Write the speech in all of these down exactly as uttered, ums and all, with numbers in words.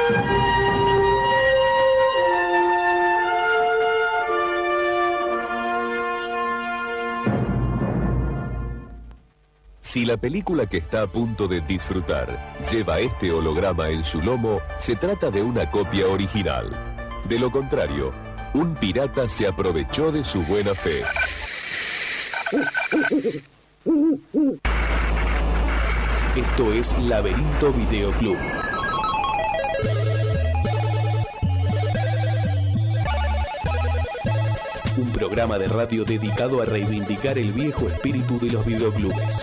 Si la película que está a punto de disfrutar lleva este holograma en su lomo, se trata de una copia original. De lo contrario, un pirata se aprovechó de su buena fe. Esto es Laberinto Videoclub. Un programa de radio dedicado a reivindicar el viejo espíritu de los videoclubes.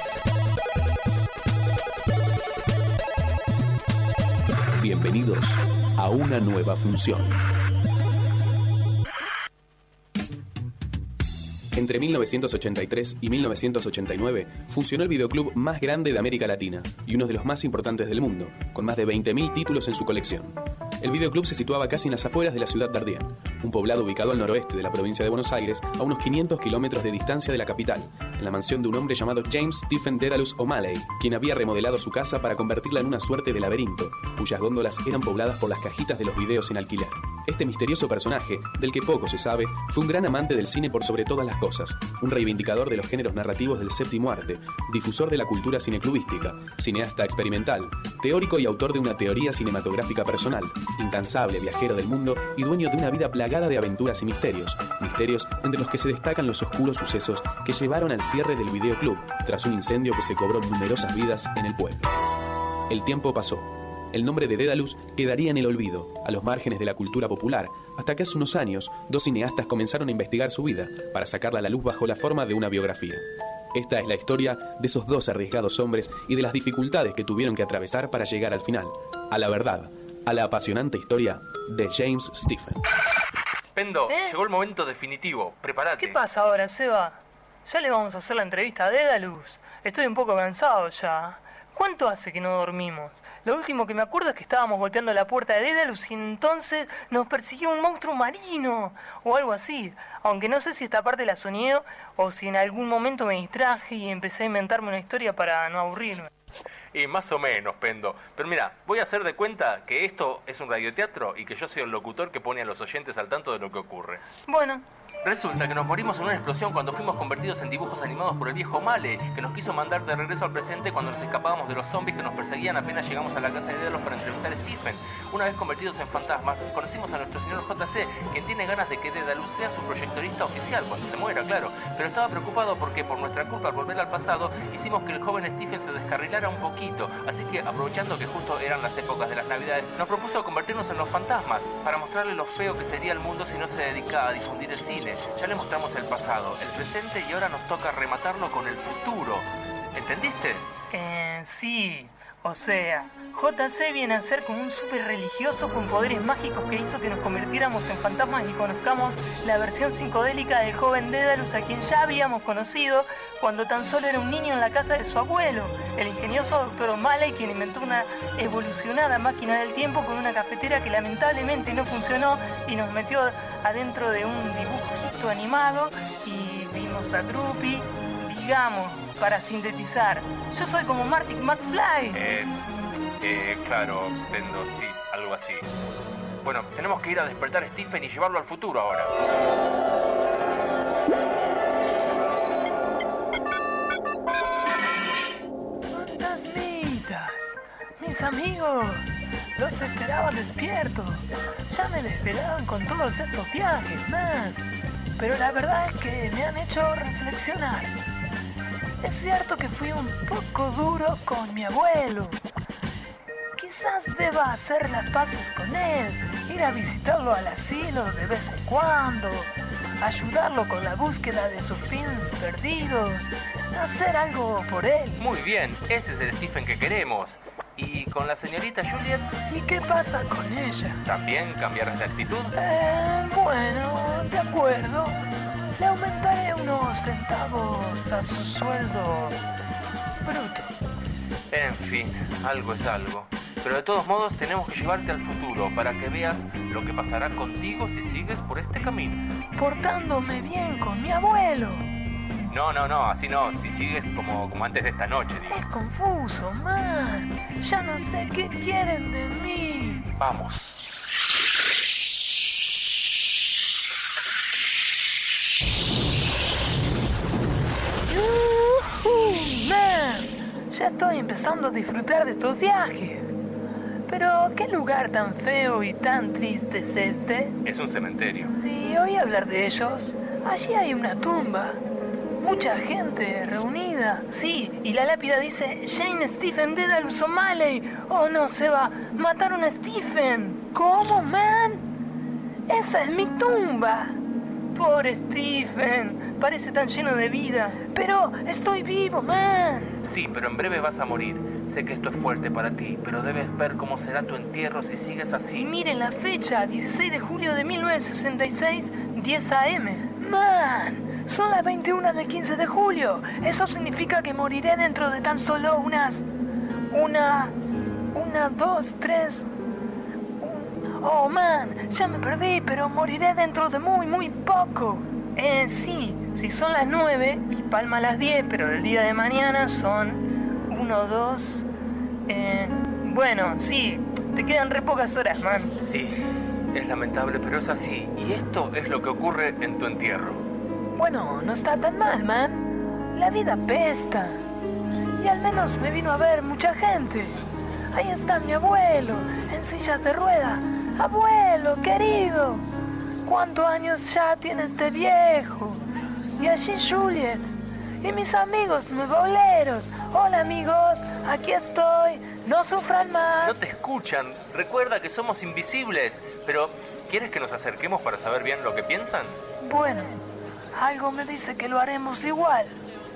Bienvenidos a una nueva función. Entre mil novecientos ochenta y tres y mil novecientos ochenta y nueve funcionó el videoclub más grande de América Latina y uno de los más importantes del mundo, con más de veinte mil títulos en su colección. El videoclub se situaba casi en las afueras de la ciudad de Ardien, un poblado ubicado al noroeste de la provincia de Buenos Aires, a unos quinientos kilómetros de distancia de la capital, en la mansión de un hombre llamado James Stephen Dedalus O'Malley, quien había remodelado su casa para convertirla en una suerte de laberinto, cuyas góndolas eran pobladas por las cajitas de los videos en alquiler. Este misterioso personaje, del que poco se sabe, fue un gran amante del cine por sobre todas las cosas, un reivindicador de los géneros narrativos del séptimo arte, difusor de la cultura cineclubística, cineasta experimental, teórico y autor de una teoría cinematográfica personal, incansable viajero del mundo y dueño de una vida plagada de aventuras y misterios, misterios entre los que se destacan los oscuros sucesos que llevaron al cierre del videoclub tras un incendio que se cobró numerosas vidas en el pueblo. El tiempo pasó. El nombre de Dedalus quedaría en el olvido, a los márgenes de la cultura popular, hasta que hace unos años dos cineastas comenzaron a investigar su vida para sacarla a la luz bajo la forma de una biografía. Esta es la historia de esos dos arriesgados hombres y de las dificultades que tuvieron que atravesar para llegar al final, a la verdad, a la apasionante historia de James Stephen. Pendo, ¿Eh? llegó el momento definitivo, prepárate. ¿Qué pasa ahora, Seba? Ya le vamos a hacer la entrevista a Dedalus. Estoy un poco cansado ya. ¿Cuánto hace que no dormimos? Lo último que me acuerdo es que estábamos golpeando la puerta de Dedalus y entonces nos persiguió un monstruo marino o algo así. Aunque no sé si esta parte la soñé o si en algún momento me distraje y empecé a inventarme una historia para no aburrirme. Y más o menos, Pendo. Pero mira, voy a hacer de cuenta que esto es un radioteatro y que yo soy el locutor que pone a los oyentes al tanto de lo que ocurre. Bueno. Resulta que nos morimos en una explosión cuando fuimos convertidos en dibujos animados por el viejo O'Malley, que nos quiso mandar de regreso al presente cuando nos escapábamos de los zombies que nos perseguían apenas llegamos a la casa de Dedalus para entrevistar a Stephen. Una vez convertidos en fantasmas, conocimos a nuestro señor J C, quien tiene ganas de que Dedalus sea su proyectorista oficial cuando se muera, claro. Pero estaba preocupado porque por nuestra culpa al volver al pasado hicimos que el joven Stephen se descarrilara un poquito. Así que, aprovechando que justo eran las épocas de las navidades, nos propuso convertirnos en los fantasmas para mostrarle lo feo que sería el mundo si no se dedicaba a difundir el cine. Ya le mostramos el pasado, el presente y ahora nos toca rematarlo con el futuro. ¿Entendiste? Eh, sí. O sea, J C viene a ser como un súper religioso con poderes mágicos que hizo que nos convirtiéramos en fantasmas y conozcamos la versión psicodélica del joven Dedalus, a quien ya habíamos conocido cuando tan solo era un niño en la casa de su abuelo, el ingenioso doctor O'Malley, quien inventó una evolucionada máquina del tiempo con una cafetera que lamentablemente no funcionó y nos metió adentro de un dibujito animado y vimos a Drupi, digamos, para sintetizar. Yo soy como Marty McFly. Eh, eh, claro, Pendo, sí, algo así. Bueno, tenemos que ir a despertar a Stephen y llevarlo al futuro ahora. Fantasmitas, mis amigos, los esperaba despiertos. Ya me desvelaron con todos estos viajes, man. Pero la verdad es que me han hecho reflexionar. Es cierto que fui un poco duro con mi abuelo. Quizás deba hacer las paces con él, ir a visitarlo al asilo de vez en cuando, ayudarlo con la búsqueda de sus fins perdidos, hacer algo por él. Muy bien, ese es el Stephen que queremos. ¿Y con la señorita Juliet? ¿Y qué pasa con ella? ¿También cambiarás de actitud? Eh, bueno, de acuerdo. Le aumentaré unos centavos a su sueldo bruto. En fin, algo es algo. Pero de todos modos tenemos que llevarte al futuro para que veas lo que pasará contigo si sigues por este camino. Portándome bien con mi abuelo. No, no, no, así no, si sigues como, como antes de esta noche, digo. Es confuso, man. Ya no sé qué quieren de mí. vamos. Uh, man, ya estoy empezando a disfrutar de estos viajes. Pero, ¿qué lugar tan feo y tan triste es este? Es un cementerio. Sí, oí hablar de ellos. Allí hay una tumba. Mucha gente reunida. Sí, y la lápida dice Jane Stephen Dedalus O'Malley. Oh no, Seba, mataron a Stephen. ¿Cómo, man? Esa es mi tumba. Pobre Stephen, parece tan lleno de vida. Pero estoy vivo, man. Sí, pero en breve vas a morir. Sé que esto es fuerte para ti, pero debes ver cómo será tu entierro si sigues así. Y miren la fecha, dieciséis de julio de mil novecientos sesenta y seis, diez a eme. Man, son las veintiuna del quince de julio. Eso significa que moriré dentro de tan solo unas... Una... Una, dos, tres... Un... Oh, man, ya me perdí, pero moriré dentro de muy, muy poco. Eh, sí, si son las nueve y palma las diez, pero el día de mañana son... Uno, dos... Eh, bueno, sí, te quedan re pocas horas, man. Sí, es lamentable, pero es así. Y esto es lo que ocurre en tu entierro. Bueno, no está tan mal, man. La vida apesta. Y al menos me vino a ver mucha gente. Ahí está mi abuelo, en sillas de ruedas. Abuelo, querido. ¿Cuántos años ya tiene este viejo? Y allí Juliet. Y mis amigos nuevoleros. Hola, amigos, aquí estoy. No sufran más. No te escuchan. Recuerda que somos invisibles. Pero, ¿quieres que nos acerquemos para saber bien lo que piensan? Bueno, algo me dice que lo haremos igual.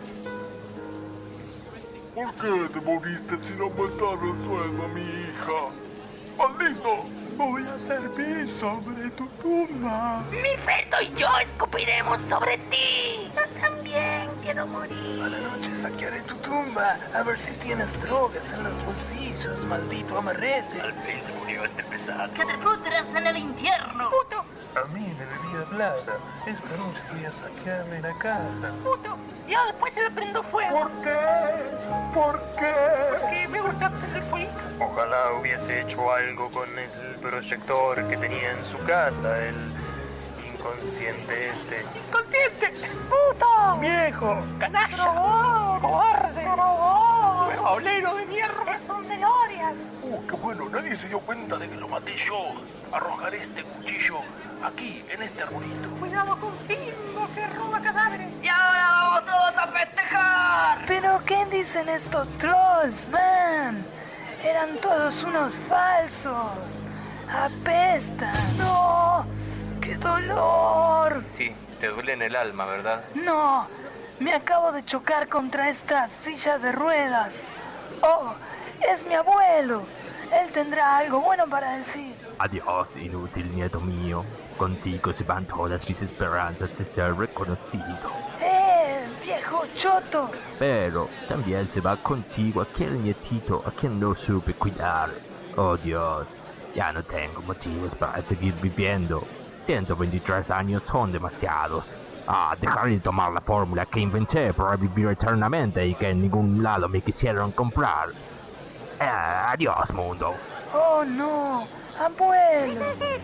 ¿Por qué te moriste sin aumentar el sueldo a mi hija? ¡Maldito! Voy a servir sobre tu tumba. Mi feto y yo escupiremos sobre ti. Yo también quiero morir. A la noche saquearé tu tumba, a ver si tienes drogas en los bolsillos, maldito amarrete. Al fin se murió este pesado. Que te pudras en el infierno. Puto, A mí me debía plata. Esta noche voy a saquearme la casa. puto. Yo después se le prendo fuego. ¿Por qué? ¿Por qué? Porque me gusta prender fuego. Ojalá hubiese hecho algo con el proyector que tenía en su casa, el inconsciente este. ¡Inconsciente! ¡Puto! ¡Viejo! ¡Canalla! ¡Drogón! ¡Cobarde! ¡Drogón! ¡Huevaolero de mierda! ¡Son delorias! Uh, qué bueno, nadie se dio cuenta de que lo maté yo. Arrojaré este cuchillo aquí, en este arbolito. ¡Cuidado con Pingo que roba cadáveres! Y ahora vamos todos a festejar. ¿Pero qué dicen estos trolls, man? Eran todos unos falsos. Apestan. ¡No! ¡Qué dolor! Sí, te duele en el alma, ¿verdad? No, me acabo de chocar contra estas sillas de ruedas. Oh, es mi abuelo. Él tendrá algo bueno para decir. Adiós, inútil nieto mío. Contigo se van todas mis esperanzas de ser reconocido. ¡Eh, viejo choto! Pero también se va contigo aquel nietito a quien no supe cuidar. Oh Dios, ya no tengo motivos para seguir viviendo. ciento veintitrés años son demasiados. Ah, dejar de tomar la fórmula que inventé para vivir eternamente y que en ningún lado me quisieron comprar. Eh, adiós, mundo. ¡Oh, no! ¡Abuelo!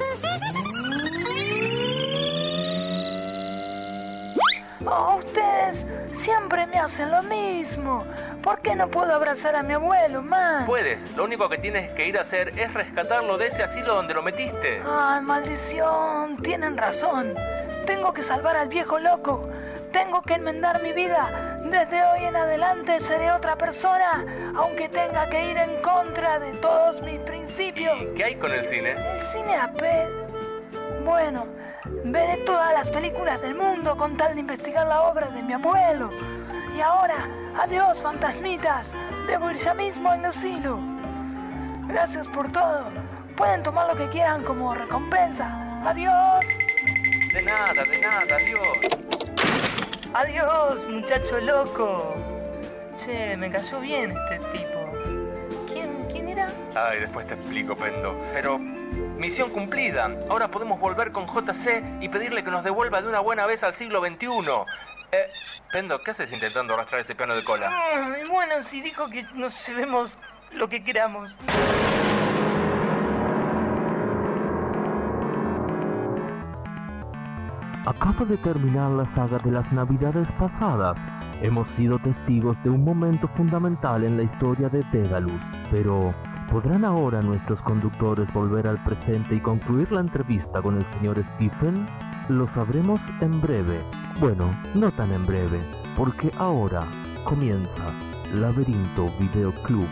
Oh, ustedes siempre me hacen lo mismo. ¿Por qué no puedo abrazar a mi abuelo, man? Puedes, lo único que tienes que ir a hacer es rescatarlo de ese asilo donde lo metiste. Ay, maldición, tienen razón. Tengo que salvar al viejo loco. Tengo que enmendar mi vida. Desde hoy en adelante seré otra persona, aunque tenga que ir en contra de todos mis principios. ¿Y qué hay con el cine? El cine A P. Bueno, veré todas las películas del mundo con tal de investigar la obra de mi abuelo. Y ahora, adiós, fantasmitas. Debo ir ya mismo al asilo. Gracias por todo. Pueden tomar lo que quieran como recompensa. Adiós. De nada, de nada, adiós. Adiós, muchacho loco. Che, me cayó bien este tipo. ¿Quién, quién era? Ay, después te explico, Pendo. Pero, misión cumplida. Ahora podemos volver con J C y pedirle que nos devuelva de una buena vez al siglo veintiuno. Eh, Pendo, ¿qué haces intentando arrastrar ese piano de cola? Ay, bueno, si dijo que nos llevemos lo que queramos. Acaba de terminar la saga de las Navidades pasadas. Hemos sido testigos de un momento fundamental en la historia de Daedalus, pero ¿podrán ahora nuestros conductores volver al presente y concluir la entrevista con el señor Stephen? Lo sabremos en breve. Bueno, no tan en breve, porque ahora comienza Laberinto Video Club.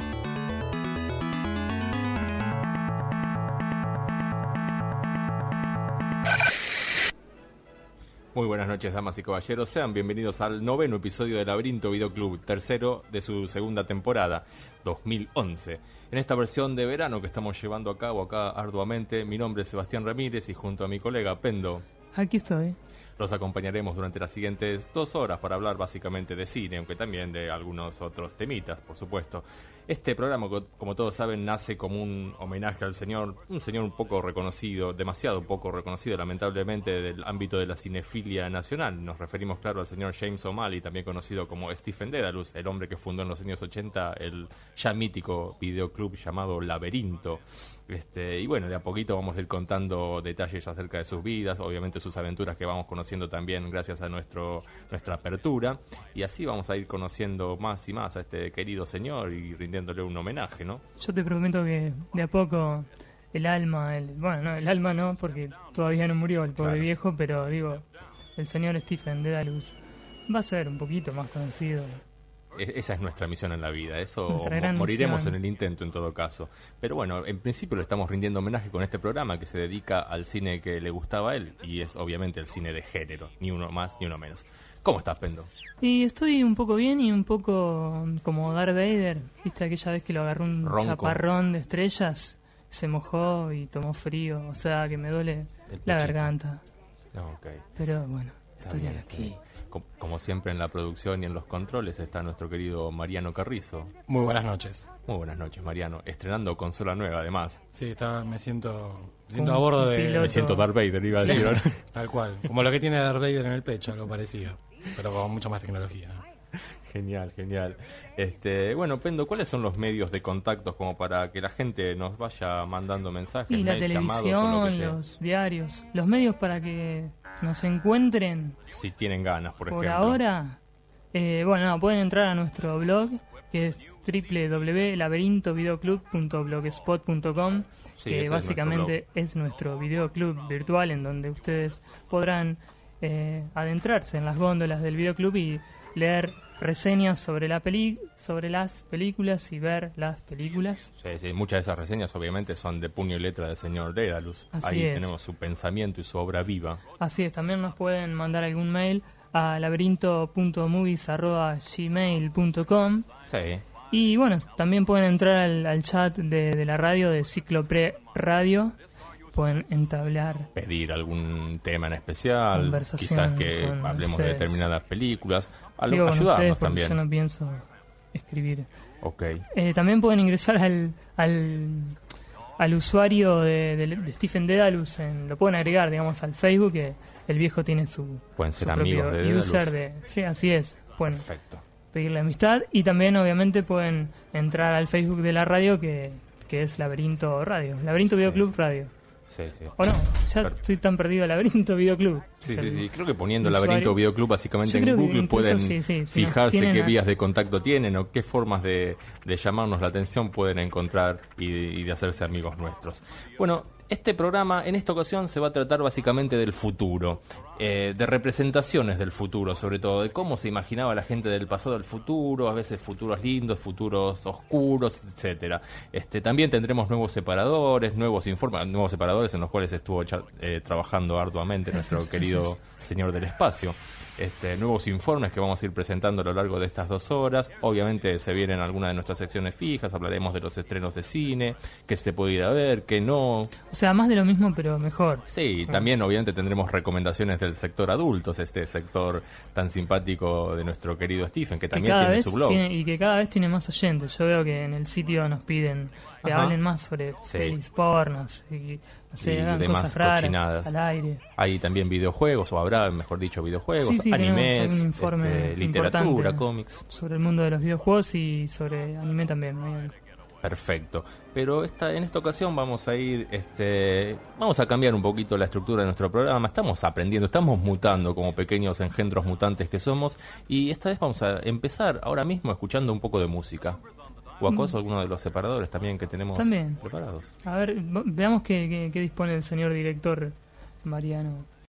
Muy buenas noches, damas y caballeros. Sean bienvenidos al noveno episodio de Laberinto Video Club, tercero de su segunda temporada, dos mil once. En esta versión de verano que estamos llevando a cabo acá arduamente, mi nombre es Sebastián Ramírez y junto a mi colega Pendo, aquí estoy. Los acompañaremos durante las siguientes dos horas para hablar básicamente de cine, aunque también de algunos otros temitas, por supuesto. Este programa, como todos saben, nace como un homenaje al señor, un señor un poco reconocido, demasiado poco reconocido, lamentablemente, del ámbito de la cinefilia nacional. Nos referimos, claro, al señor James O'Malley, también conocido como Stephen Daedalus, el hombre que fundó en los años ochenta el ya mítico videoclub llamado Laberinto. Este, y bueno, de a poquito vamos a ir contando detalles acerca de sus vidas, obviamente sus aventuras que vamos conociendo también gracias a nuestro nuestra apertura, y así vamos a ir conociendo más y más a este querido señor y rindiéndole un homenaje, ¿no? Yo te prometo que de a poco el alma, el, bueno, no, el alma no, porque todavía no murió el pobre claro. viejo, pero digo, el señor Stephen Daedalus va a ser un poquito más conocido. Esa es nuestra misión en la vida, eso moriremos misión. En el intento en todo caso. Pero bueno, en principio le estamos rindiendo homenaje con este programa que se dedica al cine que le gustaba a él, y es obviamente el cine de género, ni uno más ni uno menos. ¿Cómo estás, Pendo? Y estoy un poco bien y un poco como Darth Vader, ¿viste aquella vez que lo agarró un Ronco. chaparrón de estrellas? Se mojó y tomó frío, o sea que me duele la garganta. Okay. Pero bueno, estoy bien, aquí. Como siempre en la producción y en los controles está nuestro querido Mariano Carrizo. Muy buenas noches. Muy buenas noches, Mariano. Estrenando consola nueva, además. Sí, está, me siento me siento a bordo de... Piloto. Me siento Darth Vader, iba a decir. Sí, tal cual. Como lo que tiene Darth Vader en el pecho, algo parecido. Pero con mucha más tecnología. Genial, genial. Este, bueno, Pendo, ¿cuáles son los medios de contactos como para que la gente nos vaya mandando mensajes, y mails, la televisión, llamados o lo que sea? Los diarios, los medios para que nos encuentren? Si tienen ganas, por, por ejemplo. Por ahora, eh, bueno, no, pueden entrar a nuestro blog, que es doble u doble u doble u punto laberinto videoclub punto blogspot punto com, sí, que básicamente es nuestro, es nuestro videoclub virtual en donde ustedes podrán eh, adentrarse en las góndolas del videoclub y leer reseñas sobre la peli sobre las películas y ver las películas. Sí, sí, muchas de esas reseñas obviamente son de puño y letra del señor Daedalus. Así Ahí es. Tenemos su pensamiento y su obra viva. Así es, también nos pueden mandar algún mail a laberinto punto movies arroba gmail punto com. Sí. Y bueno, también pueden entrar al, al chat de, de la radio de Ciclopre Radio. Pueden entablar, pedir algún tema en especial, quizás que hablemos ustedes. de determinadas películas, a lo, ayudarnos también. Yo no pienso escribir. Okay. Eh, también pueden ingresar al al, al usuario de, de, de Stephen Daedalus, en, lo pueden agregar, digamos, al Facebook, que el viejo tiene su, pueden ser su amigos propio de user de, sí, así es. Pueden Perfecto. pedirle amistad y también obviamente pueden entrar al Facebook de la radio que, que es Laberinto Radio, Laberinto sí. Videoclub Radio. Sí, sí. O no, ya Pero... estoy tan perdido. Laberinto Videoclub. Sí, sí, sí. Creo que poniendo Laberinto Videoclub básicamente en Google pueden sí, sí, sí, fijarse qué a... vías de contacto tienen o qué formas de, de llamarnos la atención pueden encontrar y de, y de hacerse amigos nuestros. Bueno, este programa en esta ocasión se va a tratar básicamente del futuro, eh, de representaciones del futuro, sobre todo de cómo se imaginaba la gente del pasado el futuro, a veces futuros lindos, futuros oscuros, etcétera. Este, también tendremos nuevos separadores, nuevos informes, nuevos separadores en los cuales estuvo eh, trabajando arduamente nuestro eso, querido eso es. señor del espacio. Este, nuevos informes que vamos a ir presentando a lo largo de estas dos horas. Obviamente se vienen algunas de nuestras secciones fijas, hablaremos de los estrenos de cine, qué se puede ir a ver, qué no. O sea, más de lo mismo, pero mejor. Sí, también obviamente tendremos recomendaciones del sector adultos, este sector tan simpático de nuestro querido Stephen, que, que también tiene su blog. Tiene, y que cada vez tiene más oyentes. Yo veo que en el sitio nos piden que Ajá. hablen más sobre sí. pelis pornos y, no sé, y hagan demás cosas raras cochinadas. Al aire. Hay también videojuegos, o habrá, mejor dicho, videojuegos, sí, sí, animes, un informe este, literatura, cómics. Sobre el mundo de los videojuegos y sobre anime también. ¿no? perfecto. Pero esta, en esta ocasión vamos a ir, este, vamos a cambiar un poquito la estructura de nuestro programa. Estamos aprendiendo, estamos mutando como pequeños engendros mutantes que somos. Y esta vez vamos a empezar ahora mismo escuchando un poco de música. ¿O acaso mm. alguno de los separadores también que tenemos también preparados? A ver, veamos qué, qué, qué dispone el señor director Mariano.